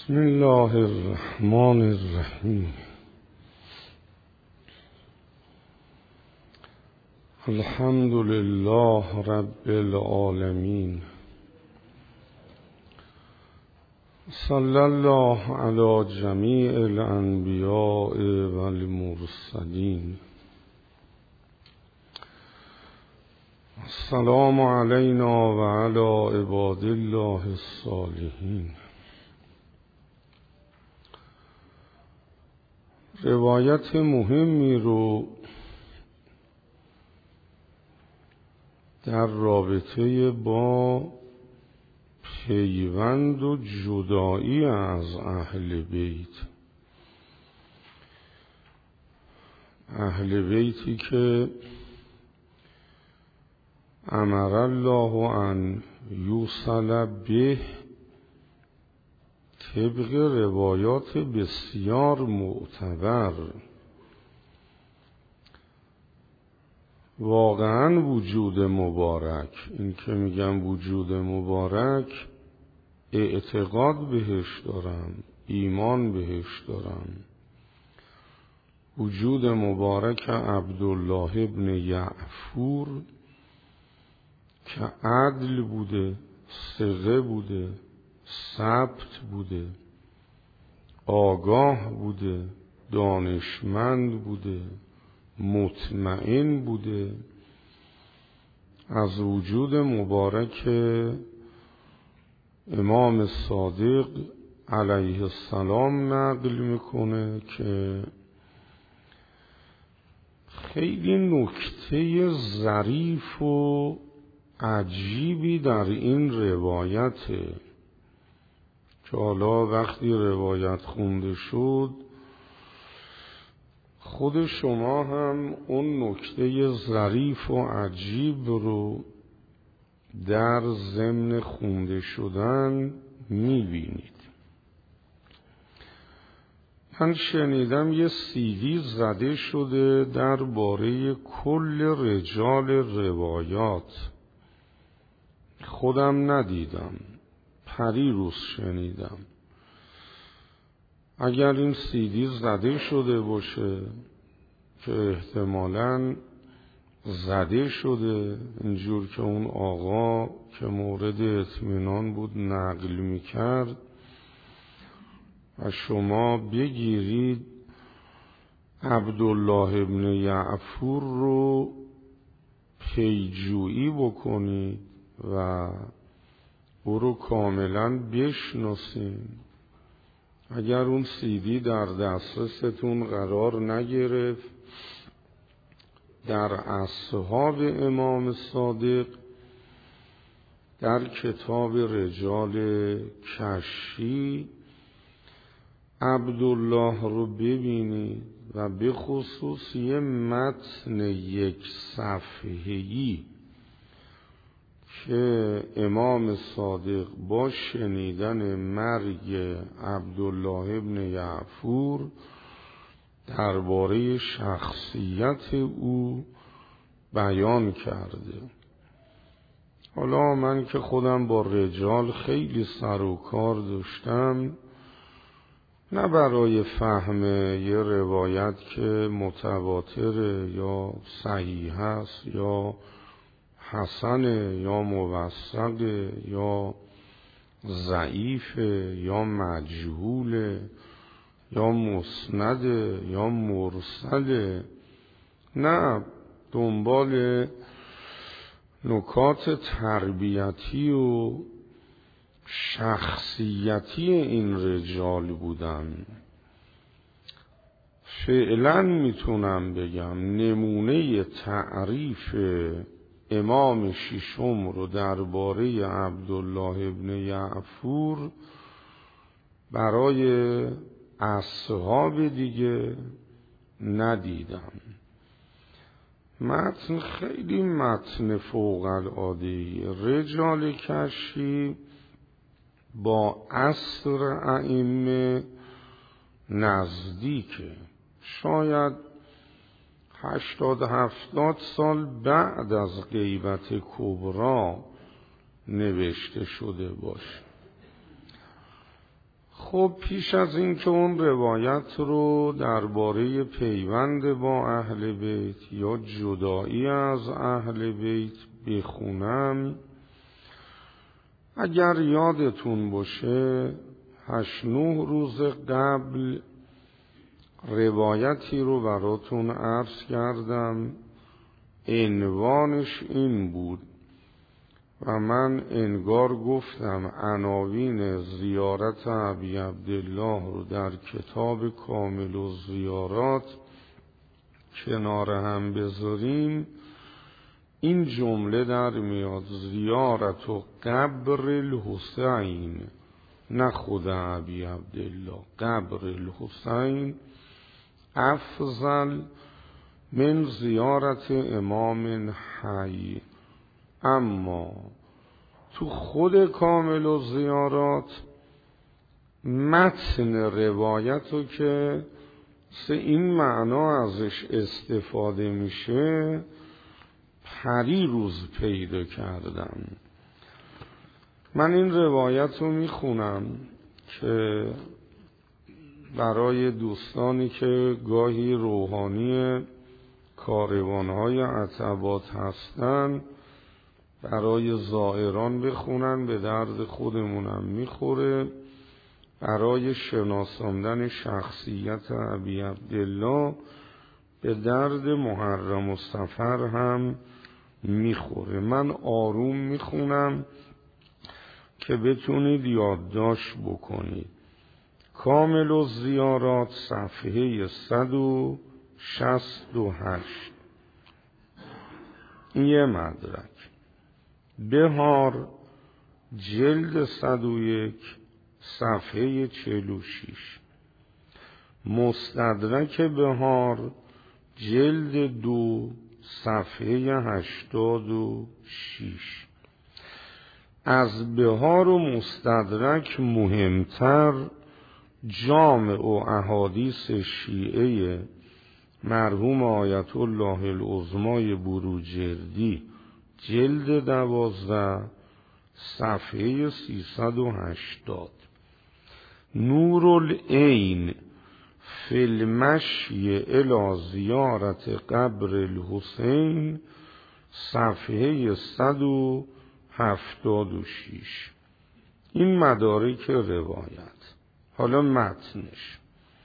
بسم الله الرحمن الرحیم. الحمد لله رب العالمین. صلی الله علی جمیع الانبیاء والمرسلین. السلام علینا و علی عباد الله الصالحین. روایت مهمی رو در رابطه با پیوند و جدایی از اهل بیتی که امر الله ان یوصل به طبق روایات بسیار معتبر. واقعا وجود مبارک، این که میگم وجود مبارک، اعتقاد بهش دارم، ایمان بهش دارم. وجود مبارک عبدالله ابن یعفور که عدل بوده، ثقه بوده، ثبت بوده، آگاه بوده، دانشمند بوده، مطمئن بوده، از وجود مبارک امام صادق علیه السلام نقل میکنه که خیلی نکته ظریف و عجیبی در این روایته که حالا وقتی روایت خونده شد خود شما هم اون نکته ظریف و عجیب رو در ضمن خونده شدن میبینید. من شنیدم یه CD زده شده درباره کل رجال روایات. خودم ندیدم، پریروز شنیدم. اگر این CD زده شده باشه که احتمالاً زده شده، اینجور که اون آقا که مورد اطمینان بود نقل میکرد و شما بگیرید عبدالله ابن یعفور رو پیجویی بکنید و او رو کاملا بشناسین. اگر اون CD در دسترستون قرار نگرفت، در اصحاب امام صادق در کتاب رجال کشی عبدالله رو ببینید و به خصوص یه متن 1 صفحه‌ای که امام صادق با شنیدن مرگ عبدالله ابن یعفور درباره شخصیت او بیان کرده. حالا من که خودم با رجال خیلی سر و کار داشتم، نه برای فهم یه روایت که متواتره یا صحیح است یا حسنه یا موثقه یا ضعیفه یا مجهوله یا مسنده یا مرسله، نه، دنبال نکات تربیتی و شخصیتی این رجال بودن. فعلا میتونم بگم نمونه تعریف امام ششم رو درباره عبدالله ابن یعفور برای اصحاب دیگه ندیدم. متن خیلی متن فوق العاده‌ای. رجال کشی با عصر ائمه نزدیکه، شاید 80-70 سال بعد از غیبت کبری نوشته شده باشه. خب پیش از این که اون روایت رو درباره پیوند با اهل بیت یا جدایی از اهل بیت بخونم، اگر یادتون باشه 8-9 روز قبل روایتی رو براتون عرض کردم، عنوانش این بود و من انگار گفتم عناوین زیارت ابی عبدالله رو در کتاب کامل الزیارات کنار هم بذاریم، این جمله در میاد: زیارت و قبر الحسین، نه خود ابی عبدالله، قبر الحسین افضل من زیارت امام حی. اما تو خود کامل الزیارات متن روایت رو که این معنا ازش استفاده میشه پریروز پیدا کردم. من این روایت رو میخونم که برای دوستانی که گاهی روحانی کاروانهای عتبات هستن برای زائران بخونن، به درد خودمونم میخوره، برای شناساندن شخصیت ابی عبدالله به درد محرم و صفر هم میخوره. من آروم میخونم که بتونید یادداشت بکنید. کامل الزیارات صفحه 168، یه مدرک. بهار جلد 101 صفحه 46. مستدرک بهار جلد 2 صفحه 86. از بهار و مستدرک مهمتر جامع و احادیث شیعه مرحوم آیت الله العظمای بروجردی جلد 12 صفحه 380. نور العین فی المشی الی زیارت قبر الحسین صفحه 176. این مدارک روایت. حالا متنش: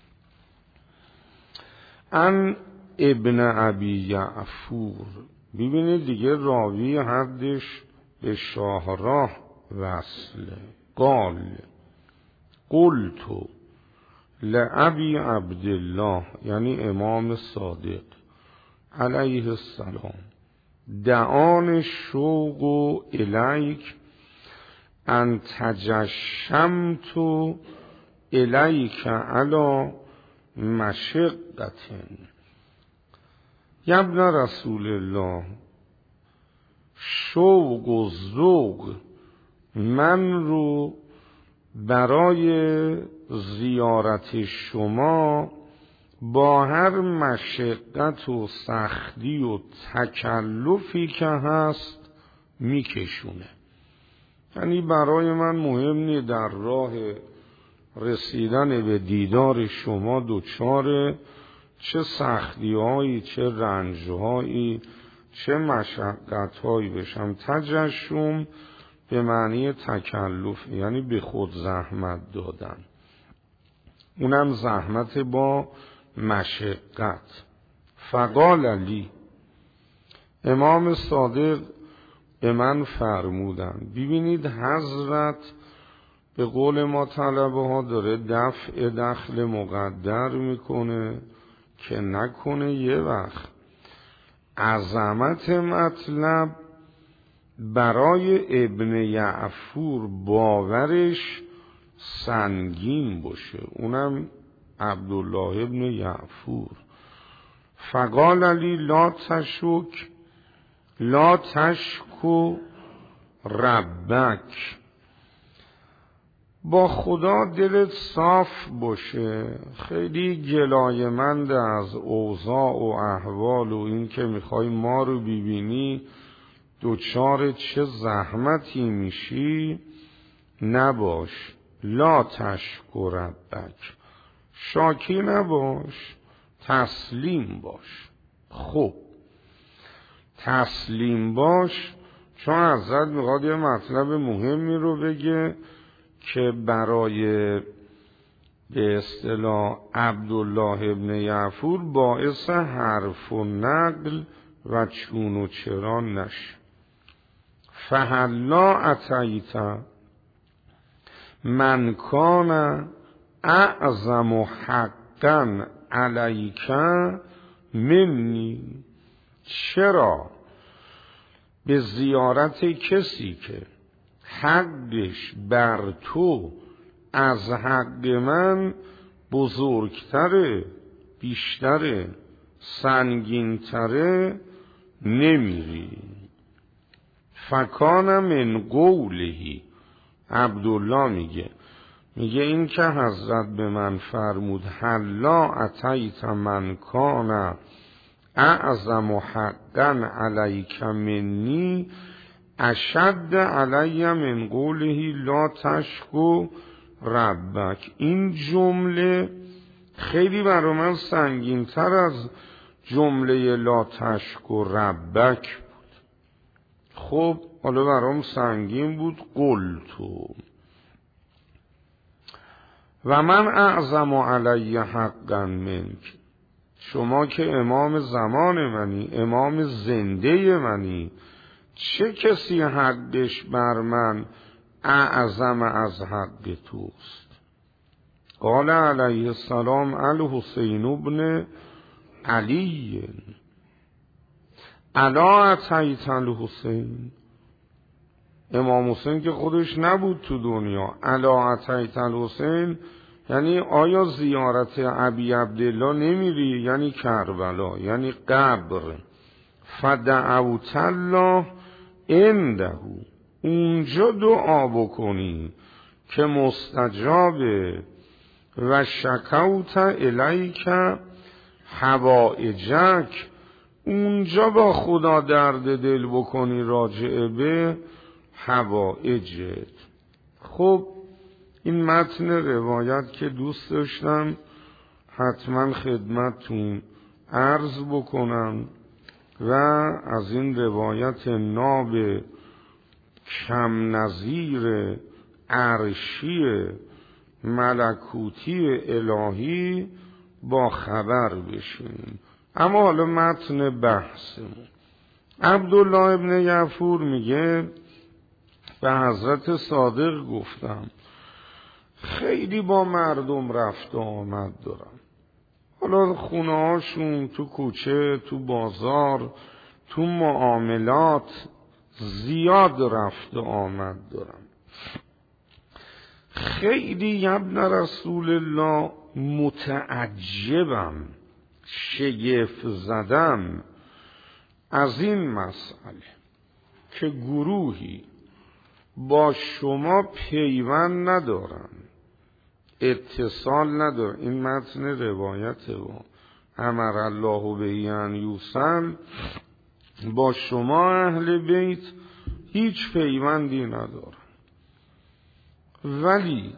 ان ابن ابی یعفور. ببینید دیگه راوی حدش به شاهراه وصله. قال قلت لابی عبدالله، یعنی امام صادق علیه السلام، دعان شوق الیک ان تجشمت الیک علی مشقة. ابن رسول الله، شوق و ذوق من رو برای زیارت شما با هر مشقت و سختی و تکلفی که هست میکشونه. یعنی برای من مهم نیست در راه رسیدن به دیدار شما دچار چه سختی هایی، چه رنج هایی، چه مشقت هایی بشم. تجشم به معنی تکلف، یعنی به خود زحمت دادن، اونم زحمت با مشقت. فقال علی، امام صادق به من فرمودن. ببینید حضرت به قول ما طلبه ها داره دفع دخل مقدر میکنه که نکنه یه وقت عظمت مطلب برای ابن یعفور باورش سنگین باشه، اونم عبدالله ابن یعفور. فقال علی لا تشک لا تشکو ربک، با خدا دلت صاف باشه، خیلی گلایمند از اوضاع و احوال و این که میخوای ما رو ببینی دوچار چه زحمتی میشی نباش. لا تشکر ربک، شاکی نباش، تسلیم باش. خب تسلیم باش، چون حضرت میخواد یه مطلب مهمی رو بگه که برای به اصطلاح عبدالله ابن یعفور باعث حرف و نقل و چون و چرا نشه. فهلا اتیت من کان اعظم حقا علیک منی، چرا به زیارت کسی که حقش بر تو از حق من بزرگتره، بیشتره، سنگینتره نمیری. فکان من قولهی، عبدالله میگه این که حضرت به من فرمود حلا اتیت من کان اعظم حقا علیک منی اشد علی من قوله لا تشکر ربک. این جمله خیلی برای من سنگین تر از جمله لا تشکر ربک بود. خب حالا برام سنگین بود. قلتو و من اعظم علی حقا منک، شما که امام زمان منی، امام زنده منی، چه کسی حقش بر من اعظم از حق توست؟ قال علیه السلام الحسین ابن علی الا اتیت الحسین، امام حسین که خودش نبود تو دنیا، الا اتیت الحسین یعنی آیا زیارت ابی عبدالله نمیری؟ یعنی کربلا، یعنی قبر. فدعوت الله عنده، اونجا دعا بکنی که مستجابه. و شکوت الیک حوائجک، اونجا با خدا درد دل بکنی راجع به حوائجت. خب این متن روایت که دوست داشتم حتما خدمتتون عرض بکنم و از این روایت ناب کم نظیر عرشی ملکوتی الهی با خبر بشیم. اما حالا متن بحثمون، عبدالله ابن یعفور میگه به حضرت صادق گفتم خیلی با مردم رفت و آمد دارم، حالا خونه هاشون، تو کوچه، تو بازار، تو معاملات زیاد رفت و آمد دارم. خیلی ابن رسول الله متعجبم، شگفت زدم از این مسئله که گروهی با شما پیوند ندارن، اتصال ندارن. این متن روایت و امر الله به ان یوصل، با شما اهل بیت هیچ پیوندی ندارن، ولی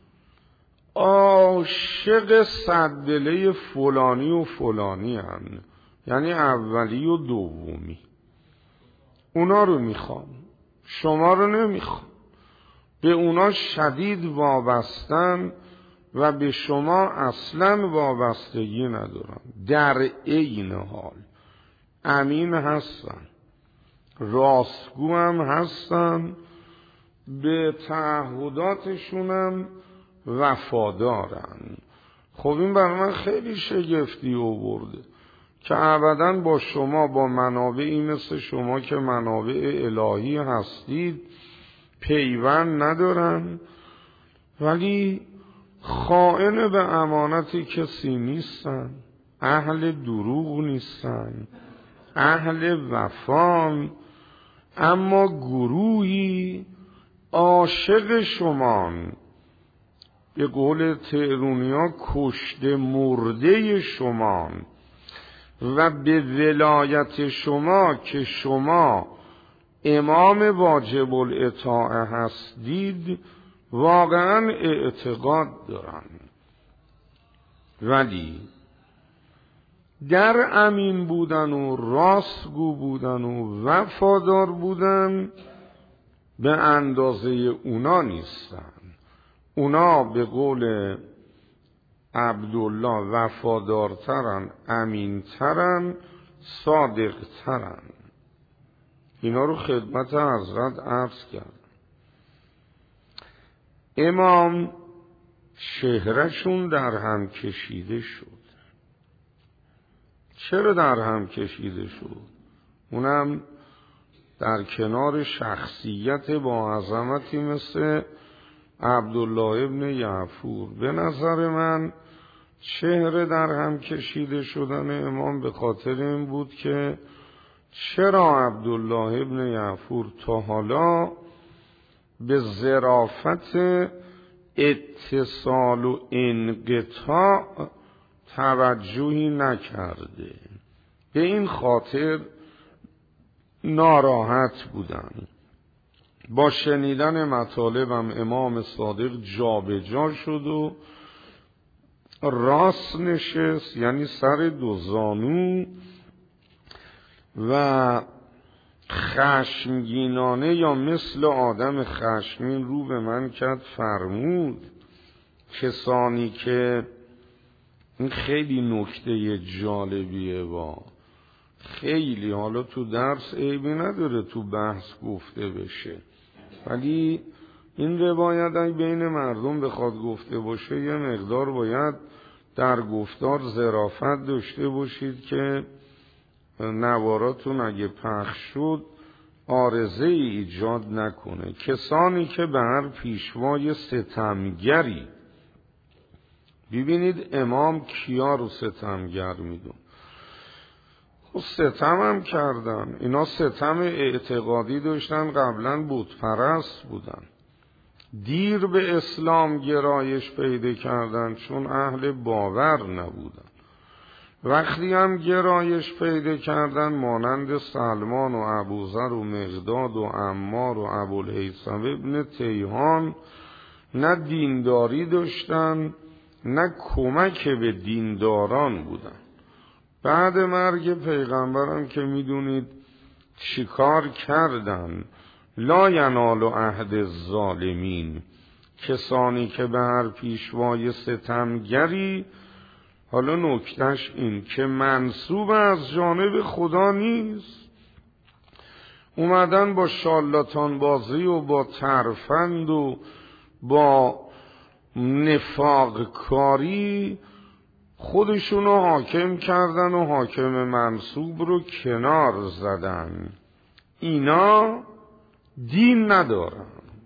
عاشق صددله فلانی و فلانی هن، یعنی اولی و دومی، اونا رو میخوام، شما رو نمیخوام. به اونا شدید وابستن و به شما اصلا وابستگی ندارن. در عین حال امین هستن، راستگو هم هستن، به تعهداتشونم وفادارن. خب این برای من خیلی شگفتی آورده که ابداً با شما، با منابعی مثل شما که منابع الهی هستید، پیوند ندارن، ولی خائن به امانت کسی نیستن، اهل دروغ نیستن، اهل وفان. اما گروهی عاشق شمان، به قول تهرونیا کشته مرده شمان و به ولایت شما که شما امام واجب الاطاعه هستید واقعا اعتقاد دارن، ولی در امین بودن و راستگو بودن و وفادار بودن به اندازه اونا نیستن. اونا به قول عبدالله وفادارترن، امینترن، صادقترن. اینا رو خدمت حضرت عرض کرد. امام چهرهشون در هم کشیده شد. چرا در هم کشیده شد؟ اونم در کنار شخصیت با عظمتی مثل عبدالله ابن یعفور. به نظر من چهره در هم کشیده شدن امام به خاطر این بود که چرا عبدالله ابن یعفور تا حالا به ظرافت اتصال و انقطاع توجهی نکرده. به این خاطر ناراحت بودن. با شنیدن مطالبم امام صادق جابجا شد و راست نشست، یعنی سر دو زانو، و خشمگینانه یا مثل آدم خشمگین رو به من کرد، فرمود کسانی که این خیلی نکته جالبیه با خیلی، حالا تو درس عیبی نداره تو بحث گفته بشه، ولی این روایت اگه بین مردم بخواد گفته باشه یه مقدار باید در گفتار ظرافت داشته باشید که نواراتون اگه پخش شد عارضه ایجاد نکنه. کسانی که به هر پیشوای ستمگری، ببینید امام کیا رو ستمگر میدون؟ خب ستم هم کردن، اینا ستم اعتقادی داشتن، قبلا بت پرست بودن، دیر به اسلام گرایش پیدا کردن چون اهل باور نبودن. وقتی هم گرایش پیدا کردن مانند سلمان و ابوذر و مقداد و عمار و ابوالهیثم ابن تیهان نه دینداری داشتن نه کمک به دینداران بودن. بعد مرگ پیغمبرم که میدونید چیکار کردن؟ لا ینال عهد الظالمین، کسانی که به هر پیشوای ستمگری، حالا نکتهش این که منسوب از جانب خدا نیست، اومدن با شالاتان بازی و با ترفند و با نفاق کاری خودشونو حاکم کردن و حاکم منسوب رو کنار زدن. اینا دین ندارن.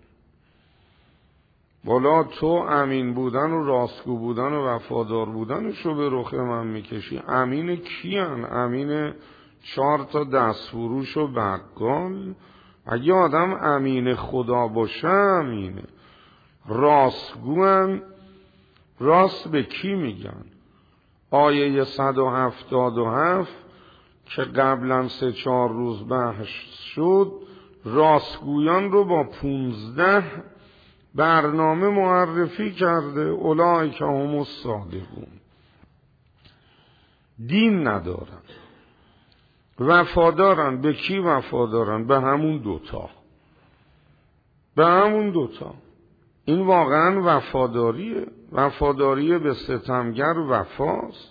والا تو امین بودن و راستگو بودن و وفادار بودنشو به رخ من میکشی. امین کیان؟ امین 4 دستفروش و بقال؟ اگه آدم امین خدا باشه امینه. راستگوان راست به کی میگن؟ آیه 177 که قبلا 3-4 روز بحث شد، راستگویان رو با 15 برنامه معرفی کرده. اولئک هم الصادقون. دین ندارن، وفادارن. به کی وفادارن؟ به همون دوتا، به همون دوتا. این واقعا وفاداریه. وفاداری به ستمگر وفاست.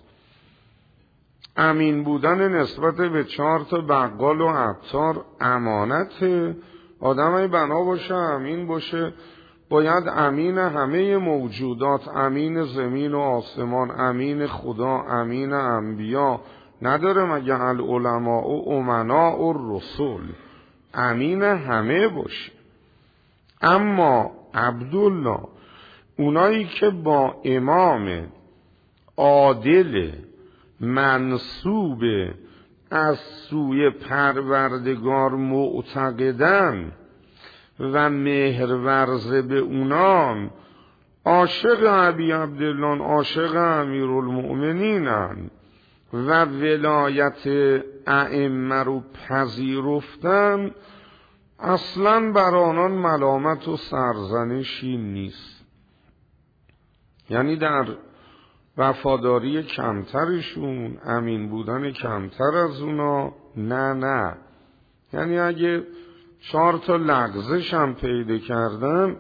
امین بودن نسبت به 4 بقال و عطار امانته. آدم بنا باشه امین باشه، باید امین همه موجودات، امین زمین و آسمان، امین خدا، امین انبیا. نداره مگه العلماء و امناء و رسول؟ امین همه باشه. اما عبدالله، اونایی که با امام عادل منسوب از سوی پروردگار معتقدن و مهرورزه به اونان، عاشق ابی عبدالله، عاشق امیرالمؤمنینن و ولایت ائمه رو پذیرفتن، اصلا بر آنان ملامت و سرزنشی نیست. یعنی در وفاداری کمترشون، امین بودن کمتر از اونا، نه. یعنی اگه 4 تا لغزش هم پیدا کردن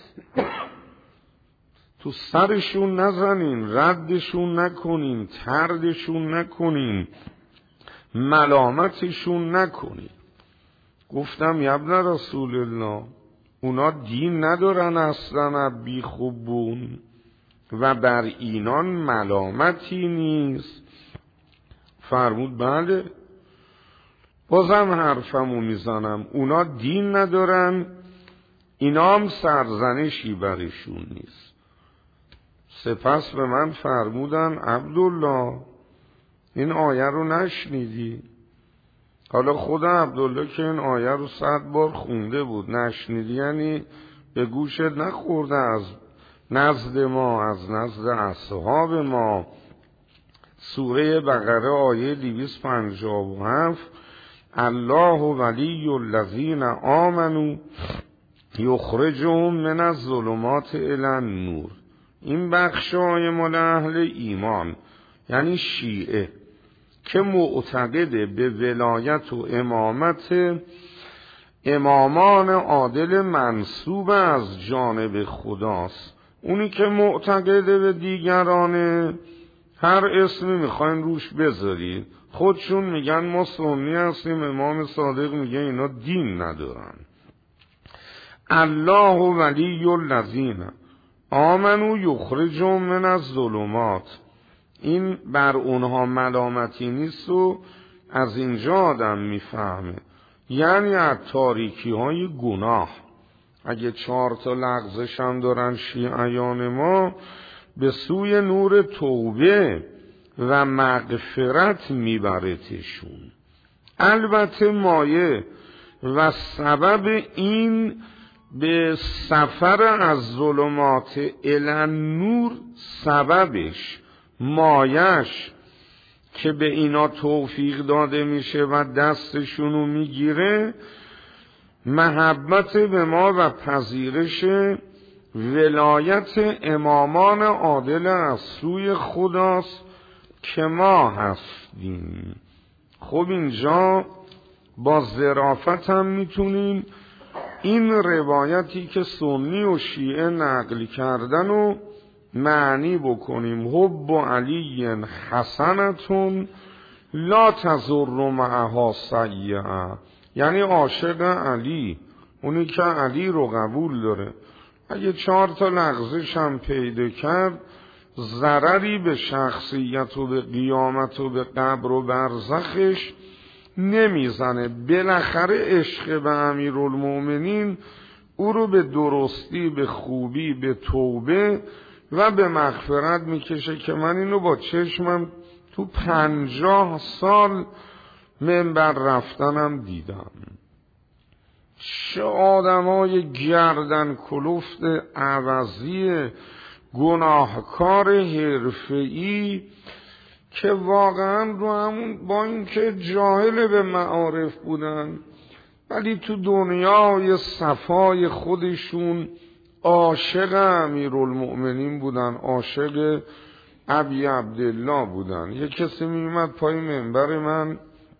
تو سرشون نزنین، ردشون نکنین، تردشون نکنین، ملامتشون نکنین. گفتم یبن رسول الله، اونا دین ندارن اصلا، بی خوبون و بر اینان ملامتی نیست. فرمود بله. بازم حرفمو میزنم، اونا دین ندارن، اینا هم سرزنشی برشون نیست. سپس به من فرمودن عبدالله این آیه رو نشنیدی؟ حالا خود عبدالله که این آیه رو 100 بار خونده بود، نشنیدی یعنی به گوشت نخورده از نزد ما، از نزد اصحاب ما. سوره بقره آیه 257 الله ولی الذین آمنوا یخرجهم من الظلمات الی النور. این بخشای مال اهل ایمان یعنی شیعه که معتقده به ولایت و امامت امامان عادل منصوب از جانب خداست. اونی که معتقده به دیگرانه هر اسمی میخواین روش بذارید، خودشون میگن ما سنی هستیم، امام صادق میگه اینا دین ندارن. الله ولی الذین آمنوا یخرجهم من الظلمات، این بر اونها ملامتی نیست و از اینجا آدم میفهمه یعنی از تاریکی های گناه. اگه 4 تا لغزش هم دارن شیعیان ما، به سوی نور توبه و مغفرت میبرتشون. البته مایه و سبب این به سفر از ظلمات الی النور، سببش مایش که به اینا توفیق داده میشه و دستشونو میگیره، محبت به ما و پذیرش ولایت امامان عادل از سوی خداست که ما هستیم. خب اینجا با ظرافت هم میتونیم این روایتی که سنی و شیعه نقل کردن و معنی بکنیم. حب علی حسنتون لا تضر معها سیئه، یعنی عاشق علی، اونی که علی رو قبول داره، اگه 4 تا لغزش هم پیدا کرد ضرری به شخصیت و به قیامت و به قبر و برزخش نمیزنه. بالاخره عشق به امیرالمومنین او رو به درستی، به خوبی، به توبه و به مغفرت میکشه که من اینو با چشمم تو 50 سال منبر رفتنم دیدم. چه آدمای گردن کلفت عوضی گناهکار حرفه‌ای که واقعا رو همون با اینکه جاهل به معارف بودن ولی تو دنیای صفای خودشون عاشق امیرالمؤمنین بودن، عاشق ابی عبدالله بودن. یه کسی میومد پای منبر من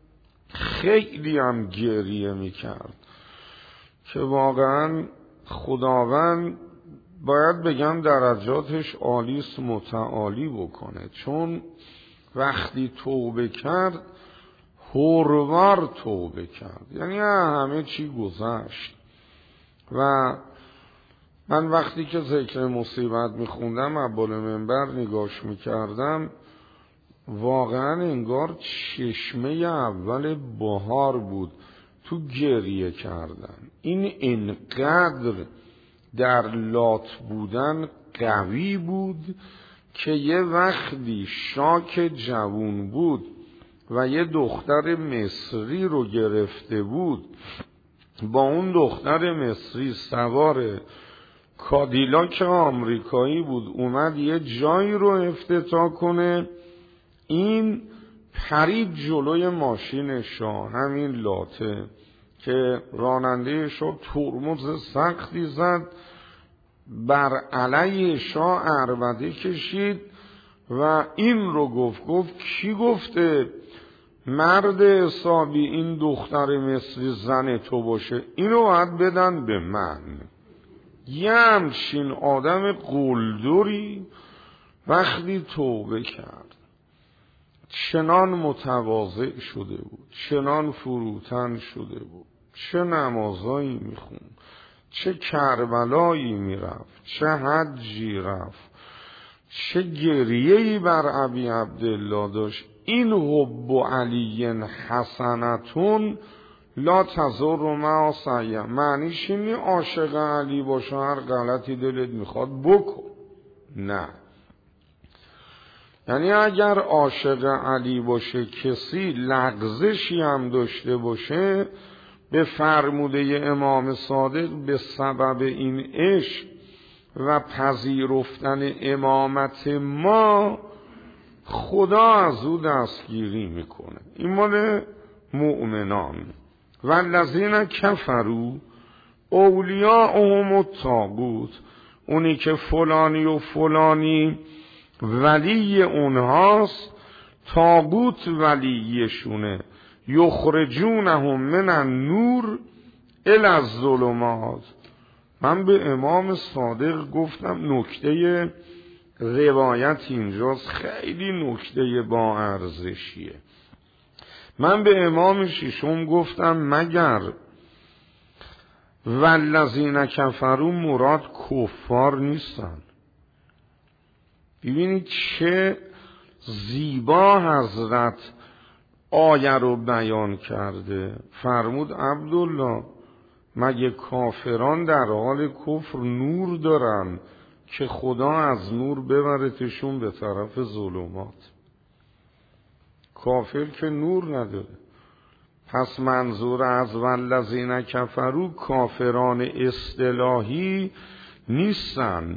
خیلی هم گریه میکرد که واقعا خداوند باید بگم درجاتش عالیست، متعالی بکنه، چون وقتی توبه کرد هروار توبه کرد، یعنی همه چی گذشت. و من وقتی که ذکر مصیبت میخوندم از بالا منبر نگاش میکردم، واقعا انگار چشمه اول بهار بود تو گریه کردن. این انقدر در لات بودن قوی بود که یه وقتی شاک جوون بود و یه دختر مصری رو گرفته بود، با اون دختر مصری سوار کادیلاک آمریکایی بود، اومد یه جایی رو افتتاح کنه، این پرید جلوی ماشین شاه، همین لاته که راننده شاه ترمز سختی زد، بر علیه شاه عربده کشید و این رو گفت کی گفته مرد حسابی این دختر مثل زن تو باشه؟ اینو باید بدن به من. یه همچین آدم قلدری وقتی توبه کرد چنان متواضع شده بود، چنان فروتن شده بود، چه نمازایی میخوند، چه کربلایی میرفت، چه حجی رفت، چه گریه‌ای بر ابی عبدالله داشت. این حب علی حسنتون لا تضر مع سعی، معنیش اینه عاشق علی باشه هر غلطی دلت میخواد بکن، نه. یعنی اگر عاشق علی باشه کسی لغزشی هم داشته باشه به فرموده امام صادق به سبب این عشق و پذیرفتن امامت ما خدا از او دستگیری میکنه. این مال مؤمنان. والذین کفروا اولیاءهم الطاغوت، اونی که فلانی و فلانی ولی اونهاست، طاغوت ولیشونه. یخرجونهم من النور الی الظلمات. من به امام صادق گفتم نکته روایت اینجاست خیلی نکته با ارزشیه. من به امام ششم گفتم مگر والذین کفروا مراد کفار نیستن؟ ببینید چه زیبا حضرت آیه رو بیان کرده. فرمود عبدالله مگه کافران در حال کفر نور دارن که خدا از نور ببرتشون به طرف ظلمات؟ کافر که نور نداره. پس منظور از والذین کفروا کافران اصطلاحی نیستن،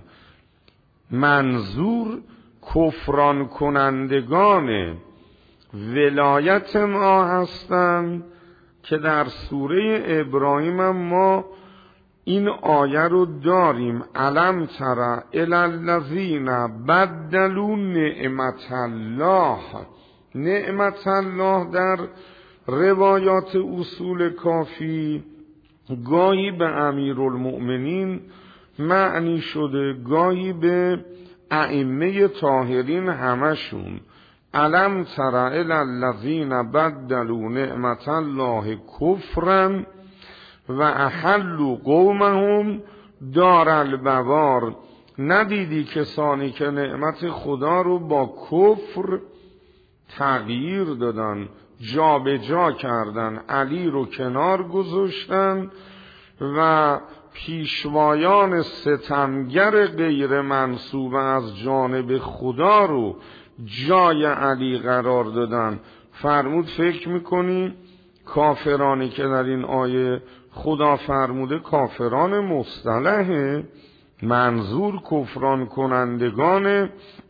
منظور کفران کنندگان ولایت ما هستند که در سوره ابراهیم ما این آیه رو داریم. الم تر الی الذین بدلوا نعمت الله. نعمت الله در روایات اصول کافی گاهی به امیرالمؤمنین معنی شده، گاهی به ائمه طاهرین همشون. الم تر الی الذین بدلوا نعمت الله کفرا و احلوا قومهم دار البوار. ندیدی کسانی که نعمت خدا رو با کفر تغییر دادن، جا به جا کردن، علی رو کنار گذاشتن و پیشوایان ستمگر غیر منسوب از جانب خدا رو جای علی قرار دادن. فرمود فکر میکنی کافرانی که در این آیه خدا فرموده کافران مصطلحه؟ منظور کفران کنندگان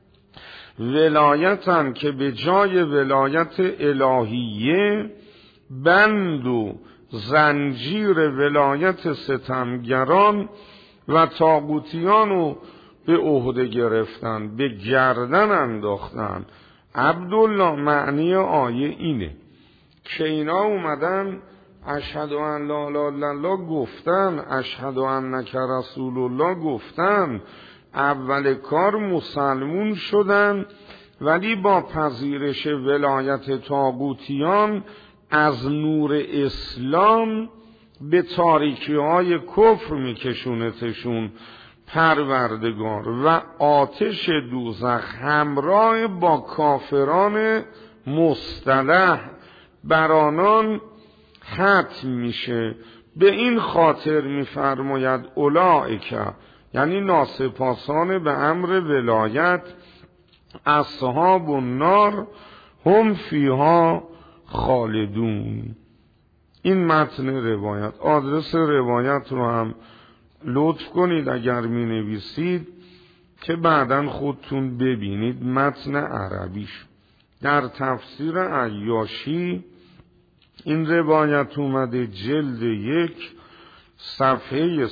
ولایتن که به جای ولایت الهیه بند و زنجیر ولایت ستمگران و طاغوتیان رو به عهده گرفتن، به گردن انداختن. عبدالله معنی آیه اینه که اینا اومدن اشهد ان لا اله الا الله گفتن، اشهد انک رسول الله گفتن، اول کار مسلمون شدن، ولی با پذیرش ولایت طاغوتیان از نور اسلام به تاریکی های کفر میکشونتشون پروردگار و آتش دوزخ همراه با کافران مصطلح بر آنان ختم میشه. به این خاطر میفرماید اولئک، یعنی ناسپاسان به امر ولایت، اصحاب النار هم فیها خالدون. این متن روایت. آدرس روایت رو هم لطف کنید اگر می نویسید که بعداً خودتون ببینید متن عربیش. در تفسیر عیاشی این روایت اومده جلد 1 صفحه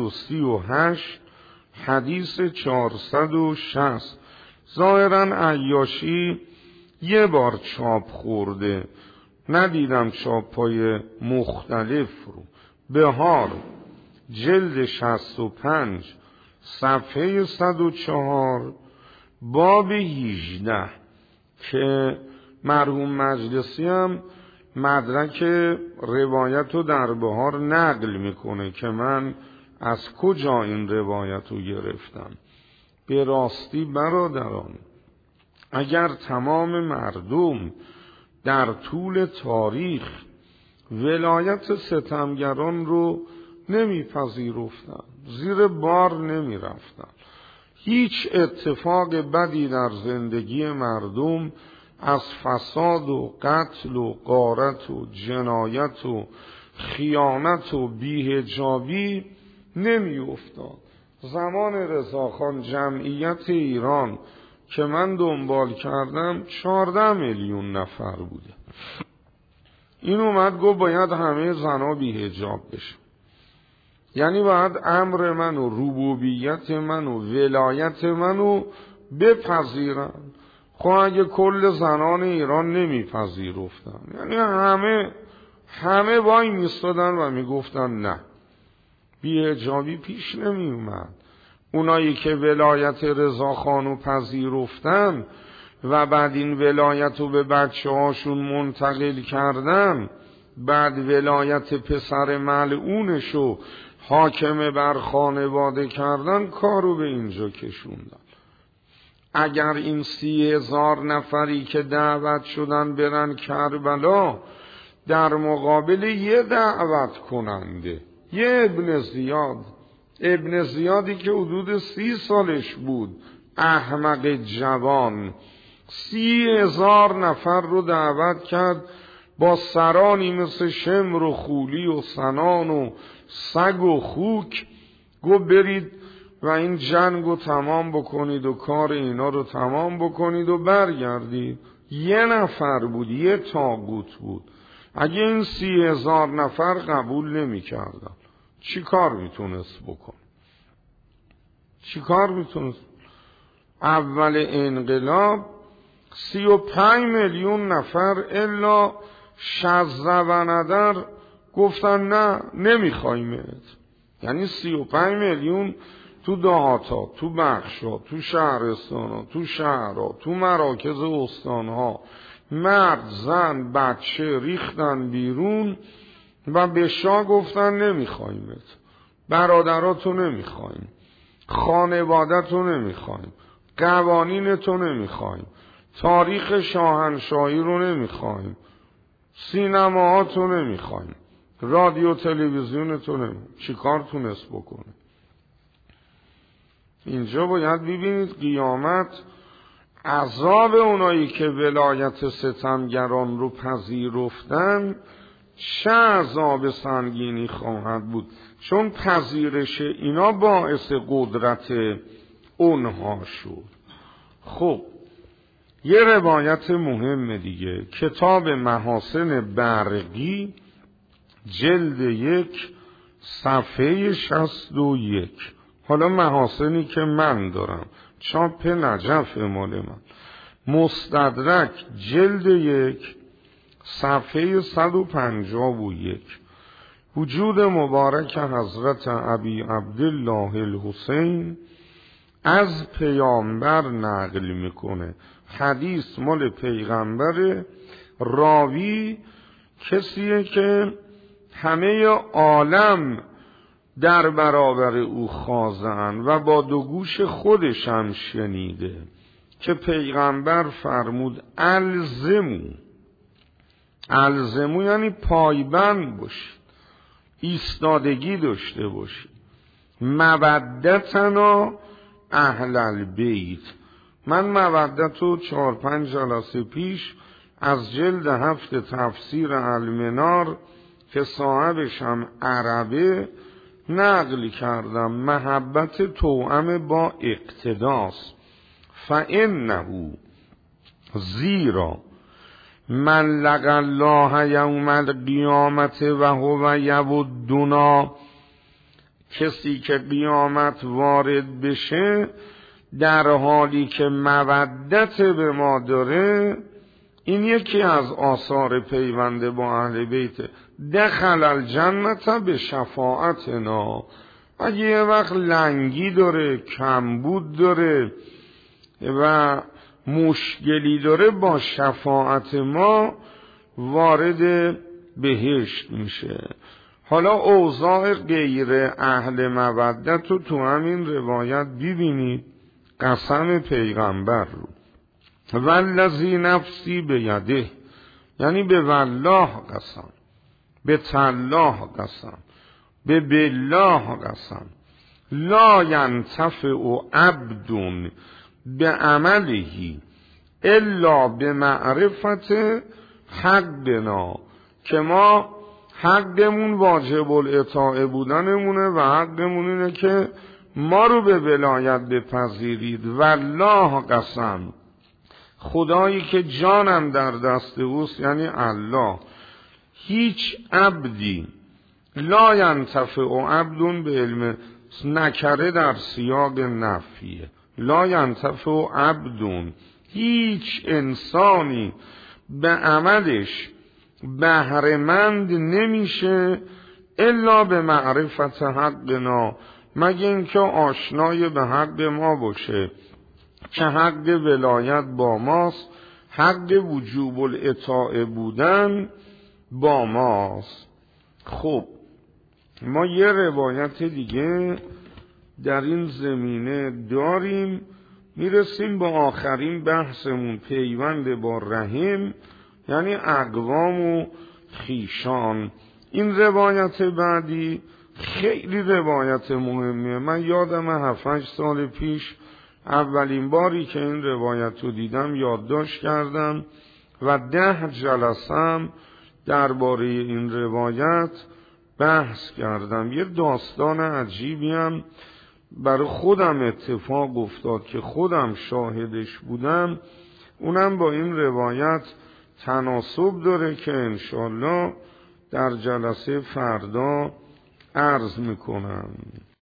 138 حدیث 460. ظاهرا عیاشی یه بار چاپ خورده، ندیدم چاپای مختلف رو. بهار جلد 65 صفحه 104 باب 18 که مرحوم مجلسی هم مدرک روایت رو در بهار نقل میکنه که من از کجا این روایت رو گرفتم. به راستی برادران، اگر تمام مردم در طول تاریخ ولایت ستمگران رو نمیپذیرفتن، زیر بار نمیرفتن، هیچ اتفاق بدی در زندگی مردم از فساد و قتل و غارت و جنایت و خیانت و بی‌حجابی نمی افتاد. زمان رضاخان جمعیت ایران که من دنبال کردم 14 میلیون نفر بوده. این اومد گفت باید همه زنا بی‌حجاب بشه، یعنی باید امر من و ربوبیت من و ولایت منو بپذیرن. خب اگه کل زنان ایران نمیپذیرفتن، یعنی همه وای میستادن و میگفتن نه، بی‌حجابی پیش نمی اومد. اونایی که ولایت رضاخانو پذیرفتن و بعد این ولایت رو به بچه هاشون منتقل کردن، بعد ولایت پسر ملعونشو حاکم بر خانواده کردن، کارو به اینجا کشوندن. اگر این 30,000 نفری که دعوت شدن برن کربلا در مقابل یه دعوت کننده، یه ابن زیادی که حدود 30 سالش بود، احمق جوان، 30,000 نفر رو دعوت کرد با سرانی مثل شمر و خولی و سنان و سگ و خوک، گفت برید و این جنگ رو تمام بکنید و کار اینا رو تمام بکنید و برگردید. یه نفر بود، یه طاغوت بود. اگه این 30,000 نفر قبول نمی کردن چی کار میتونست بکن؟ چی کار میتونست؟ اول انقلاب 35 میلیون نفر الا شذ و ندر گفتن نه نمیخوایمت. یعنی 35 میلیون تو دهاتا، تو بخشا، تو شهرستانا، تو شهرها، تو مراکز استانها، مرد زن بچه ریختن بیرون و به شاه گفتن نمیخوایمت، برادراتو نمیخوایم، خانوادتو نمیخوایم، قوانینتو نمیخوایم، تاریخ شاهنشاهی رو نمیخوایم، سینماهاتو نمیخوایم، رادیو تلویزیونتو نمیخوایم. چی کار تونست بکنه؟ اینجا باید ببینید قیامت عذاب اونایی که ولایت ستمگران رو پذیرفتن چه عذاب سنگینی خواهد بود، چون پذیرش اینا باعث قدرت اونها شد. خب یه روایت مهم دیگه، کتاب محاسن برقی جلد 1 صفحه 61. حالا محاسنی که من دارم چاپ نجف مال من، مستدرک جلد 1 صفحه 151 وجود مبارک حضرت ابی عبدالله الحسین از پیامبر نقل میکنه. حدیث مال پیغمبر، راوی کسیه که همه عالم در برابر او خاضعن و با دو گوش خودش هم شنیده که پیغمبر فرمود الزمو یعنی پایبند باشید، ایستادگی داشته باشید. مودتنا اهل البیت. من مودت رو 4-5 جلسه پیش از جلد 7 تفسیر المنار که صاحبش هم عربه نقل کردم. محبت توأم با اقتداس. فانه زیرا من لقى الله یوم القیامت و هو یودنا، کسی که قیامت وارد بشه در حالی که مودت به ما داره، این یکی از آثار پیوند با اهل بیت. دخل الجنت به شفاعتنا، اگه یه وقت لنگی داره، کمبود داره و مشکلی داره، با شفاعت ما وارد بهشت میشه. حالا اوضاع غیر اهل مودت رو تو همین روایت ببینید. قسم پیغمبر رو، والذی نفسی بیده، یعنی به والله قسم، به تالله قسم، به بالله قسم، لا ینتفع عبد بعمله الا بمعرفت حقنا، که ما حقمون واجب الاطاعه بودنمونه و حقمون اینه که ما رو به ولایت بپذیرید. والله قسم، خدایی که جانم در دست اوست، یعنی الله، هیچ عبدی، لا ینتفع عبد به علم، نکره در سیاق نفیه، لا ینتفع عبد، هیچ انسانی به عملش بهره‌مند نمیشه الا به معرفت حقنا، مگه اینکه آشنای به حق ما باشه که حق ولایت با ماست، حق وجوب الاطاعه بودن با ماست. خب ما یه روایت دیگه در این زمینه داریم، میرسیم با آخرین بحثمون، پیوند با رحم، یعنی اقوام و خیشان. این روایت بعدی خیلی روایت مهمیه. من یادم 7-8 سال پیش اولین باری که این روایت رو دیدم یادداشت کردم و 10 جلسه درباره این روایت بحث کردم. یه داستان عجیبی هم برای خودم اتفاق افتاد که خودم شاهدش بودم، اونم با این روایت تناسب داره که انشالله در جلسه فردا عرض میکنم.